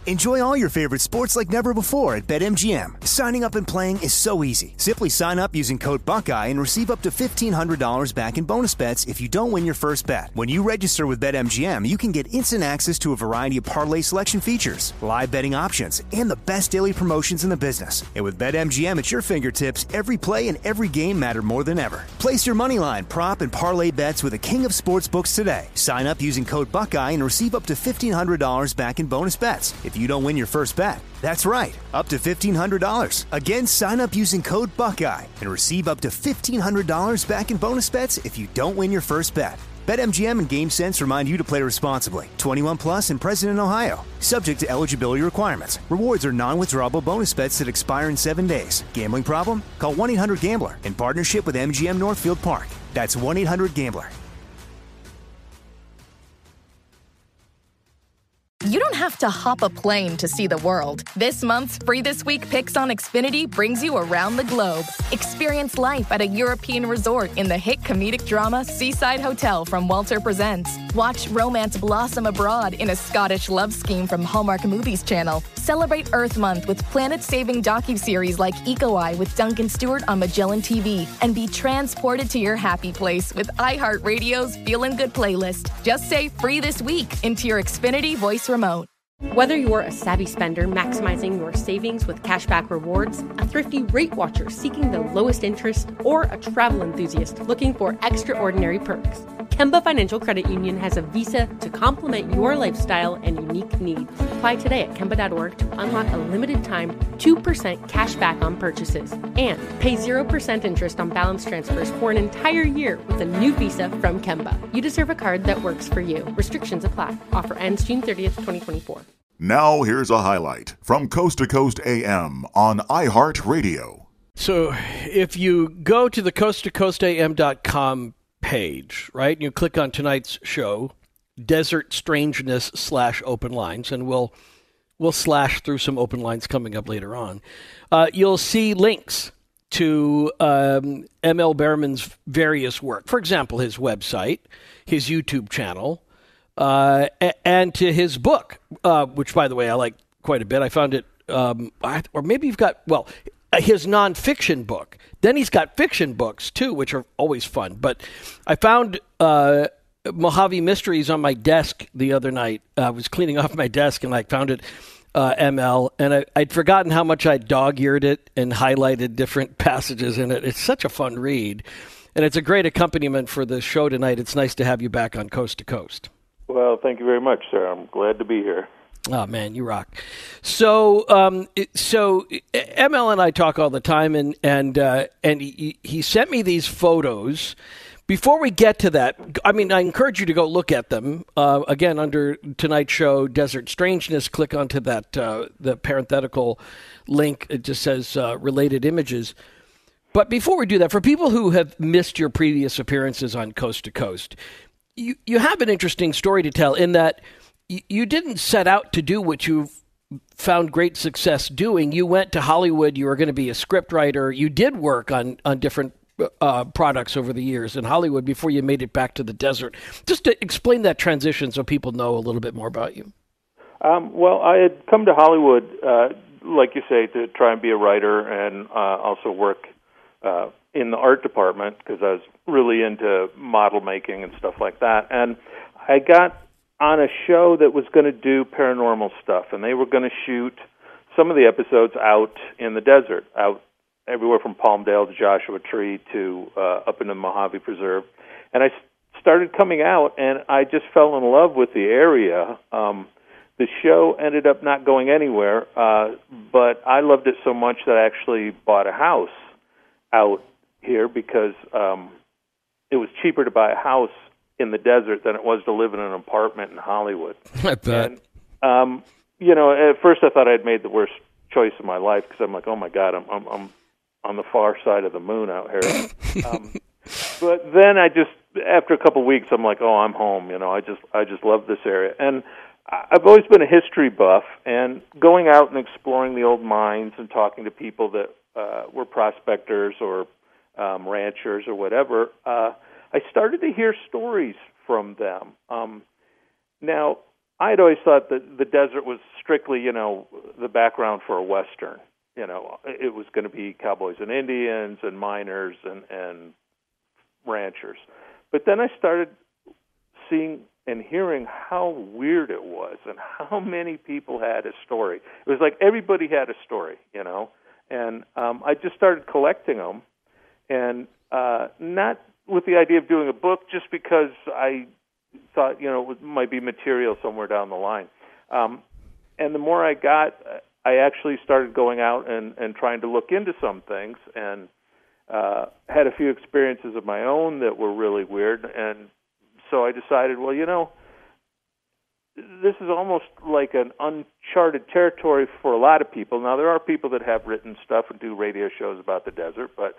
Enjoy all your favorite sports like never before at BetMGM. Signing up and playing is so easy. Simply sign up using code Buckeye and receive up to $1,500 back in bonus bets if you don't win your first bet. When you register with BetMGM, you can get instant access to a variety of parlay selection features, live betting options, and the best daily promotions in the business. And with BetMGM at your fingertips, every play and every game matter more than ever. Place your moneyline, prop, and parlay bets with the king of sportsbooks today. Sign up using code Buckeye and receive up to $1,500 back in bonus bets if you don't win your first bet. That's right, up to $1,500. Again, sign up using code Buckeye and receive up to $1,500 back in bonus bets if you don't win your first bet. BetMGM and GameSense remind you to play responsibly. 21 plus and present in Ohio. Subject to eligibility requirements. Rewards are non-withdrawable bonus bets that expire in 7 days. Gambling problem? Call 1-800-GAMBLER in partnership with MGM Northfield Park. That's 1-800-GAMBLER. You don't have to hop a plane to see the world. This month's Free This Week Picks on Xfinity brings you around the globe. Experience life at a European resort in the hit comedic drama Seaside Hotel from Walter Presents. Watch romance blossom abroad in a Scottish love scheme from Hallmark Movies Channel. Celebrate Earth Month with planet-saving docuseries like Eco Eye with Duncan Stewart on Magellan TV. And be transported to your happy place with iHeartRadio's Feelin' Good playlist. Just say Free This Week into your Xfinity voice remote. Whether you're a savvy spender maximizing your savings with cashback rewards, a thrifty rate watcher seeking the lowest interest, or a travel enthusiast looking for extraordinary perks, Kemba Financial Credit Union has a visa to complement your lifestyle and unique needs. Apply today at Kemba.org to unlock a limited time 2% cash back on purchases and pay 0% interest on balance transfers for an entire year with a new visa from Kemba. You deserve a card that works for you. Restrictions apply. Offer ends June 30th, 2024. Now here's a highlight from Coast to Coast AM on iHeartRadio. So if you go to the coasttocoastam.com page, right, and you click on tonight's show, Desert Strangeness /Open Lines, and we'll slash through some open lines coming up later on, you'll see links to M.L. Behrman's various work. For example, his website, his YouTube channel, and to his book, which, by the way, I like quite a bit. I found it, or maybe you've got, his nonfiction book. Then he's got fiction books, too, which are always fun. But I found Mojave Mysteries on my desk the other night. I was cleaning off my desk, and I found it, ML, and I'd forgotten how much I dog-eared it and highlighted different passages in it. It's such a fun read, and it's a great accompaniment for the show tonight. It's nice to have you back on Coast to Coast. Well, thank you very much, sir. I'm glad to be here. Oh, man, you rock. So ML and I talk all the time, and he sent me these photos. Before we get to that, I mean, I encourage you to go look at them. Again, under tonight's show, Desert Strangeness, click onto that the parenthetical link. It just says related images. But before we do that, for people who have missed your previous appearances on Coast to Coast, you have an interesting story to tell in that you didn't set out to do what you've found great success doing. You went to Hollywood. You were going to be a scriptwriter. You did work on different products over the years in Hollywood before you made it back to the desert. Just to explain that transition so people know a little bit more about you. Well, I had come to Hollywood, like you say, to try and be a writer and also work in the art department because I was really into model making and stuff like that. And I got on a show that was going to do paranormal stuff, and they were going to shoot some of the episodes out in the desert, out everywhere from Palmdale to Joshua Tree to up in the Mojave Preserve. And I started coming out, and I just fell in love with the area. The show ended up not going anywhere, but I loved it so much that I actually bought a house out here because it was cheaper to buy a house in the desert than it was to live in an apartment in Hollywood. I bet. And, at first I thought I'd made the worst choice of my life because I'm like, oh my God, I'm on the far side of the moon out here. But then after a couple of weeks, I'm like, oh, I'm home. I just love this area. And I've always been a history buff, and going out and exploring the old mines and talking to people that were prospectors or ranchers or whatever, I started to hear stories from them. Now, I'd always thought that the desert was strictly, the background for a Western. It was going to be cowboys and Indians and miners and ranchers. But then I started seeing and hearing how weird it was and how many people had a story. It was like everybody had a story, And I just started collecting them, and not with the idea of doing a book, just because I thought, it might be material somewhere down the line. And the more I got, I actually started going out and trying to look into some things, and had a few experiences of my own that were really weird. And so I decided, well, this is almost like an uncharted territory for a lot of people. Now, there are people that have written stuff and do radio shows about the desert, but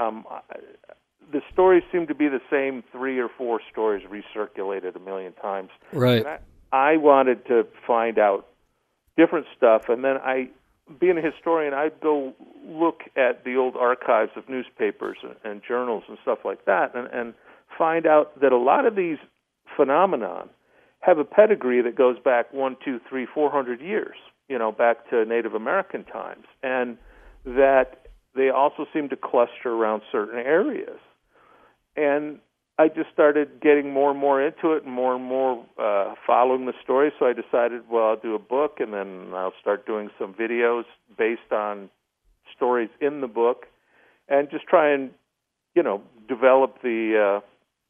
the stories seem to be the same 3 or 4 stories recirculated a million times. Right. And I wanted to find out different stuff, and then being a historian, I'd go look at the old archives of newspapers and journals and stuff like that, and find out that a lot of these phenomenon have a pedigree that goes back 1, 2, 3, 400 years, back to Native American times, and that they also seem to cluster around certain areas. And I just started getting more and more into it and more following the story, so I decided, well, I'll do a book, and then I'll start doing some videos based on stories in the book, and just try and, develop the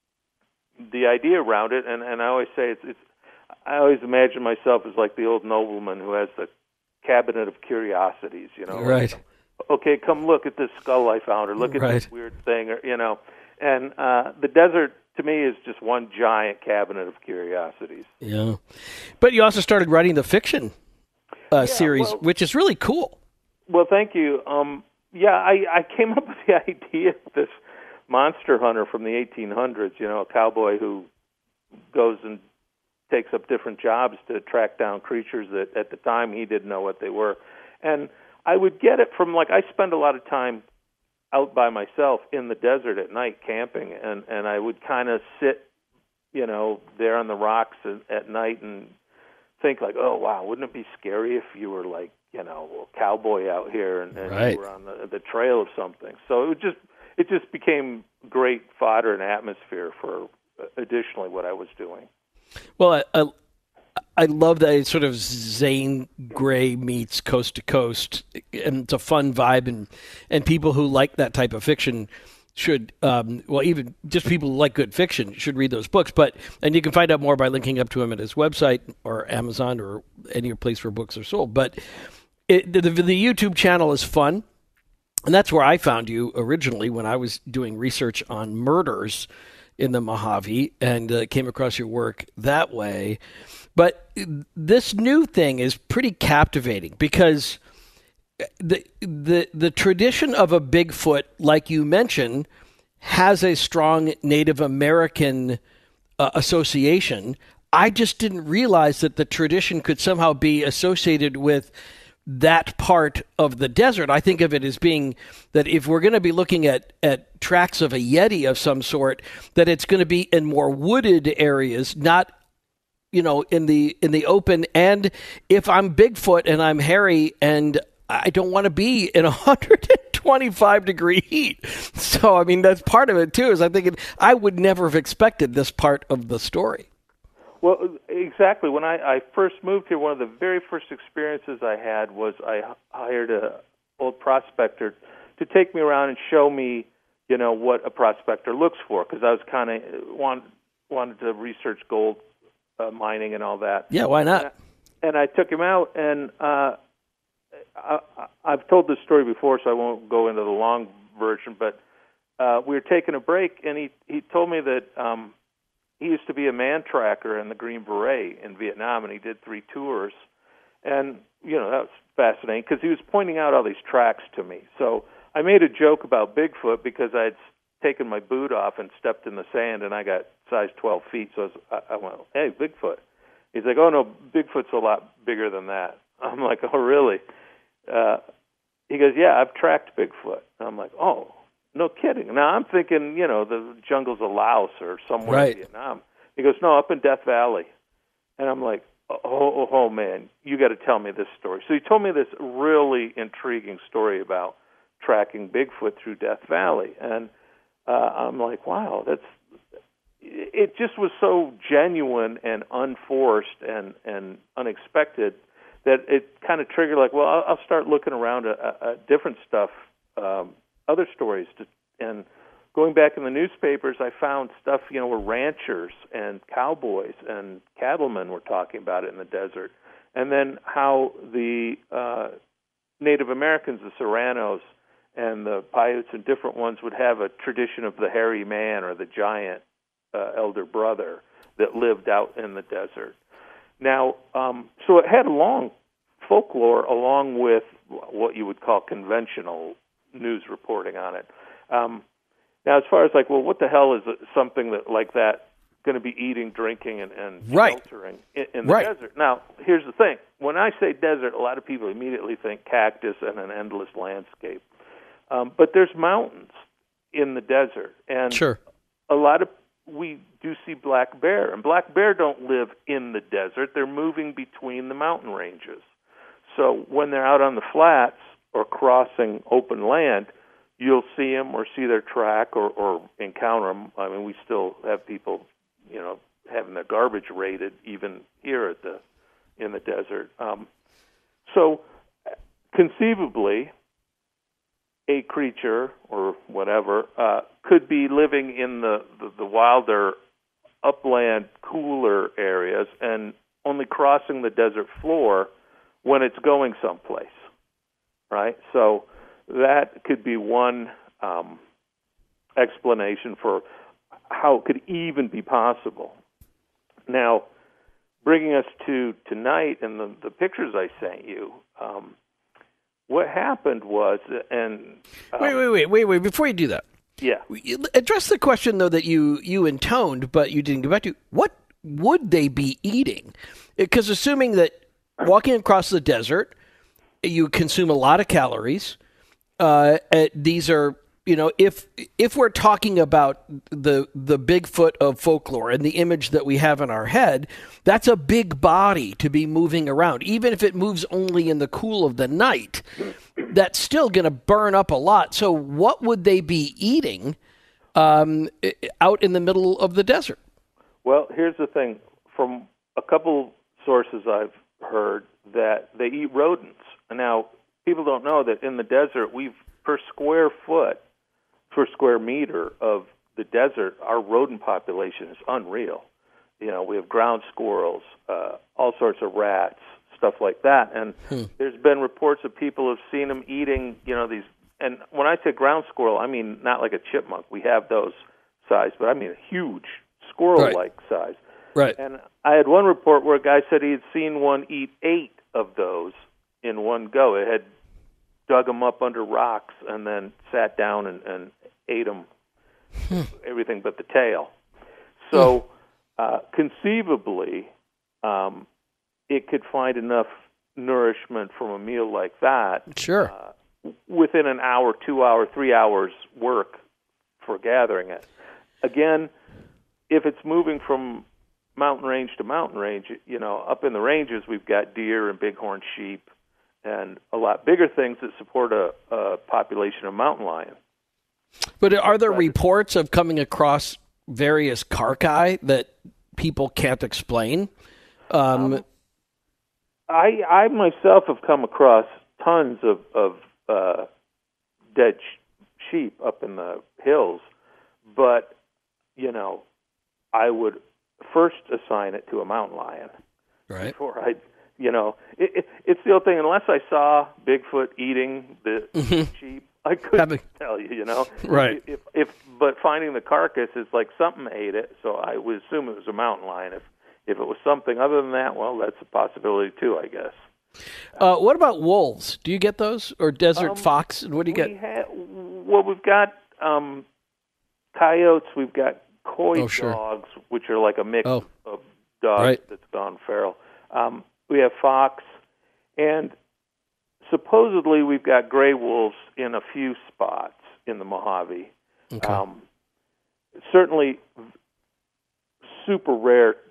idea around it. And I always say I always imagine myself as like the old nobleman who has the cabinet of curiosities, Right. Like, okay, come look at this skull I found, or look at this weird thing, or, And the desert, to me, is just one giant cabinet of curiosities. Yeah. But you also started writing the fiction series, which is really cool. Well, thank you. I came up with the idea of this monster hunter from the 1800s, a cowboy who goes and takes up different jobs to track down creatures that at the time he didn't know what they were. And I would get it from, I spend a lot of time out by myself in the desert at night camping, and I would kind of sit, there on the rocks at night and think like, oh, wow, wouldn't it be scary if you were like, a cowboy out here and right. you were on the trail of something. So it just became great fodder and atmosphere for additionally what I was doing. Well, I love that it's sort of Zane Grey meets Coast to Coast, and it's a fun vibe, and people who like that type of fiction should, even just people who like good fiction should read those books. And you can find out more by linking up to him at his website or Amazon or any place where books are sold. But the YouTube channel is fun, and that's where I found you originally when I was doing research on murders in the Mojave, and came across your work that way. But this new thing is pretty captivating because the tradition of a Bigfoot, like you mentioned, has a strong Native American association. I just didn't realize that the tradition could somehow be associated with that part of the desert. I think of it as being that if we're going to be looking at tracks of a Yeti of some sort, that it's going to be in more wooded areas, not in the open. And if I'm Bigfoot and I'm hairy and I don't want to be in 125 degree heat. So, I mean, that's part of it too, is I'm thinking I would never have expected this part of the story. Well, exactly. When I first moved here, one of the very first experiences I had was I hired an old prospector to take me around and show me, what a prospector looks for, because I was kind of wanted to research gold mining and all that. Yeah, why not? And I took him out, and I've told this story before, so I won't go into the long version, but we were taking a break, and he told me that he used to be a man tracker in the Green Beret in Vietnam, and he did 3 tours. And, that was fascinating because he was pointing out all these tracks to me. So I made a joke about Bigfoot because I'd taken my boot off and stepped in the sand, and I got size 12 feet. So I went, hey, Bigfoot. He's like, oh, no, Bigfoot's a lot bigger than that. I'm like, oh, really? He goes, yeah, I've tracked Bigfoot. And I'm like, oh. No kidding. Now, I'm thinking, the jungles of Laos or somewhere right. in Vietnam. He goes, no, up in Death Valley. And I'm like, oh man, you got to tell me this story. So he told me this really intriguing story about tracking Bigfoot through Death Valley, and I'm like, wow, it just was so genuine and unforced and unexpected that it kind of triggered, like, well, I'll start looking around at different stuff, other stories. And going back in the newspapers, I found stuff, where ranchers and cowboys and cattlemen were talking about it in the desert. And then how the Native Americans, the Serranos, and the Paiutes and different ones would have a tradition of the hairy man or the giant elder brother that lived out in the desert. Now, so it had a long folklore along with what you would call conventional news reporting on it. Now, as far as like, well, what the hell is something that like that going to be eating, drinking, and sheltering in the desert? Now, here's the thing. When I say desert, a lot of people immediately think cactus and an endless landscape. But there's mountains in the desert, and we do see black bear, and black bear don't live in the desert. They're moving between the mountain ranges. So when they're out on the flats or crossing open land, you'll see them or see their track or encounter them. I mean, we still have people, having their garbage raided even here in the desert. So conceivably, a creature or whatever could be living in the wilder upland, cooler areas and only crossing the desert floor when it's going someplace, right? So that could be one explanation for how it could even be possible. Now, bringing us to tonight and the pictures I sent you, what happened was, and wait! Before you do that, address the question though that you intoned, but you didn't get back to. What would they be eating? Because assuming that walking across the desert, you consume a lot of calories. These are, if we're talking about the Bigfoot of folklore and the image that we have in our head, that's a big body to be moving around. Even if it moves only in the cool of the night, that's still going to burn up a lot. So what would they be eating out in the middle of the desert? Well, here's the thing. From a couple sources I've heard that they eat rodents. Now, people don't know that in the desert, per square meter of the desert, our rodent population is unreal. We have ground squirrels, all sorts of rats, stuff like that. And there's been reports of people who've seen them eating, these. And when I say ground squirrel, I mean not like a chipmunk. We have those size, but I mean a huge squirrel-like size. Right. And I had one report where a guy said he had seen one eat 8 of those in one go. It had dug them up under rocks and then sat down and ate them, everything but the tail. So conceivably, it could find enough nourishment from a meal like that within an hour, 2 hour, 3 hours work for gathering it. Again, if it's moving from mountain range to mountain range, up in the ranges we've got deer and bighorn sheep and a lot bigger things that support a population of mountain lion. But are there reports of coming across various carcass that people can't explain? I myself have come across tons of dead sheep up in the hills, but, I would first assign it to a mountain lion. Right. Before it's the old thing. Unless I saw Bigfoot eating the sheep, I couldn't tell you. Right. But finding the carcass is like something ate it, so I would assume it was a mountain lion. If it was something other than that, well, that's a possibility too, I guess. What about wolves? Do you get those, or desert fox? What do you get? We've got coyotes. We've got coy dogs, which are like a mix of dogs that's gone feral. We have fox, and supposedly we've got gray wolves in a few spots in the Mojave. Okay. Certainly super rare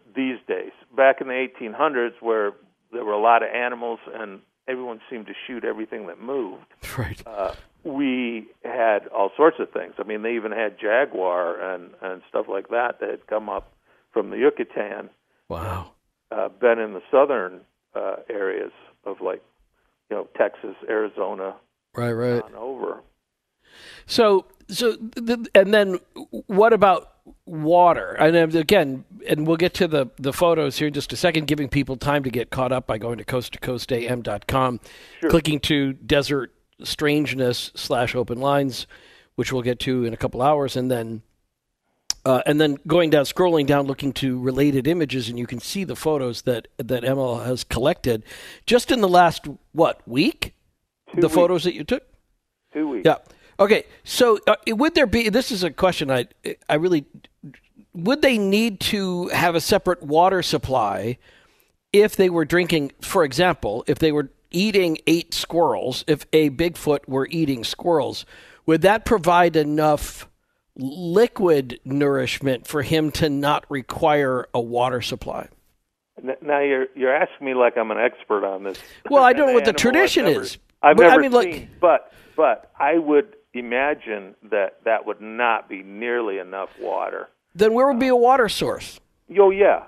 these days. Back in the 1800s, where there were a lot of animals and everyone seemed to shoot everything that moved, right. We had all sorts of things. I mean, they even had jaguar and stuff like that had come up from the Yucatan. Wow. Been in the southern areas of Texas, Arizona, right on over. So and then what about water? And again, and we'll get to the photos here in just a second, giving people time to get caught up by going to coasttocoastam.com, Sure. clicking to Desert Strangeness / Open Lines, which we'll get to in a couple hours, and then scrolling down, looking to related images, and you can see the photos that Emma has collected just in the last, week? The photos that you took? 2 weeks. Yeah. Okay. So would there be, this is a question I really, would they need to have a separate water supply if they were drinking, for example, if they were eating 8 squirrels, if a Bigfoot were eating squirrels, would that provide enough liquid nourishment for him to not require a water supply? Now you're asking me like I'm an expert on this. Well, I don't know what the tradition is. I've never seen, but I would imagine that would not be nearly enough water. Then where would be a water source? Oh yeah,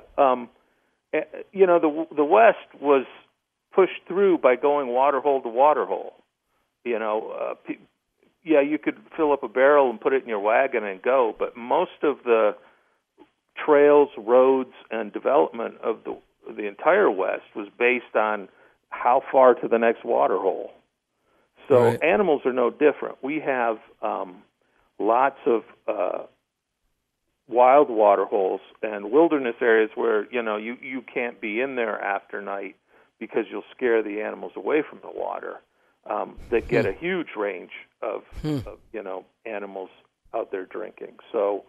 the West was pushed through by going water hole to water hole. You could fill up a barrel and put it in your wagon and go, but most of the trails, roads, and development of the entire West was based on how far to the next water hole. So right. Animals are no different. We have lots of wild water holes and wilderness areas where you can't be in there after night because you'll scare the animals away from the water. That get a huge range of animals out there drinking. So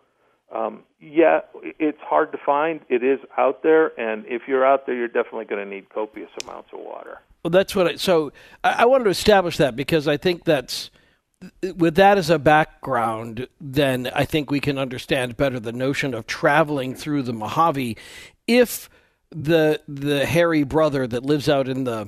it's hard to find. It is out there, and if you're out there, you're definitely going to need copious amounts of water. Well, that's what I wanted to establish that, because I think that's, with that as a background, then I think we can understand better the notion of traveling through the Mojave. If the hairy brother that lives out in the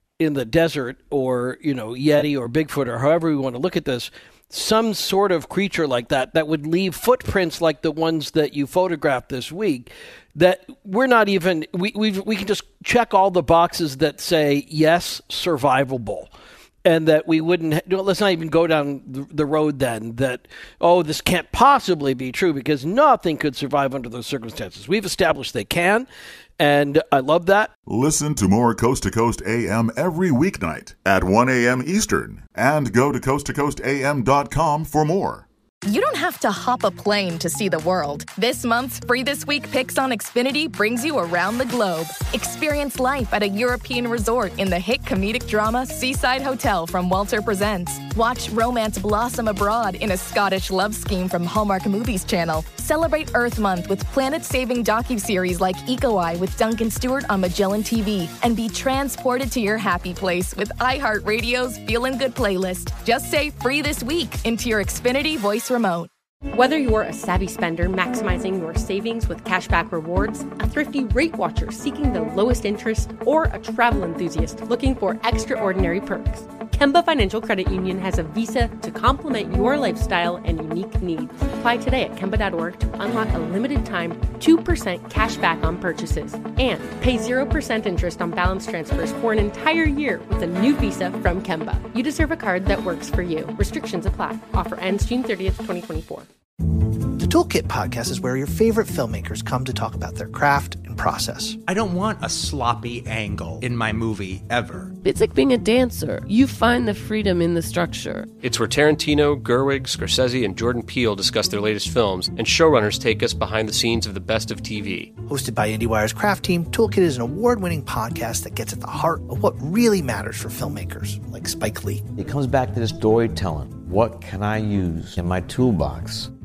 desert, or Yeti or Bigfoot, or however we want to look at this, some sort of creature like that would leave footprints like the ones that you photographed this week, that we're not even, we can just check all the boxes that say yes, survivable, and that we wouldn't, let's not even go down the road then that, this can't possibly be true, because nothing could survive under those circumstances. We've established they can, and I love that. Listen to more Coast to Coast AM every weeknight at 1 a.m. Eastern, and go to coasttocoastam.com for more. You don't have to hop a plane to see the world. This month's Free This Week Picks on Xfinity brings you around the globe. Experience life at a European resort in the hit comedic drama Seaside Hotel from Walter Presents. Watch romance blossom abroad in a Scottish love scheme from Hallmark Movies Channel. Celebrate Earth Month with planet-saving docuseries like Eco Eye with Duncan Stewart on Magellan TV. And be transported to your happy place with iHeartRadio's Feelin' Good playlist. Just say Free This Week into your Xfinity voice remote. Whether you're a savvy spender maximizing your savings with cashback rewards, a thrifty rate watcher seeking the lowest interest, or a travel enthusiast looking for extraordinary perks, Kemba Financial Credit Union has a visa to complement your lifestyle and unique needs. Apply today at Kemba.org to unlock a limited time 2% cash back on purchases and pay 0% interest on balance transfers for an entire year with a new visa from Kemba. You deserve a card that works for you. Restrictions apply. Offer ends June 30th, 2024. The Toolkit Podcast is where your favorite filmmakers come to talk about their craft and process. I don't want a sloppy angle in my movie, ever. It's like being a dancer. You find the freedom in the structure. It's where Tarantino, Gerwig, Scorsese, and Jordan Peele discuss their latest films, and showrunners take us behind the scenes of the best of TV. Hosted by IndieWire's craft team, Toolkit is an award-winning podcast that gets at the heart of what really matters for filmmakers, like Spike Lee. It comes back to the storytelling. What can I use in my toolbox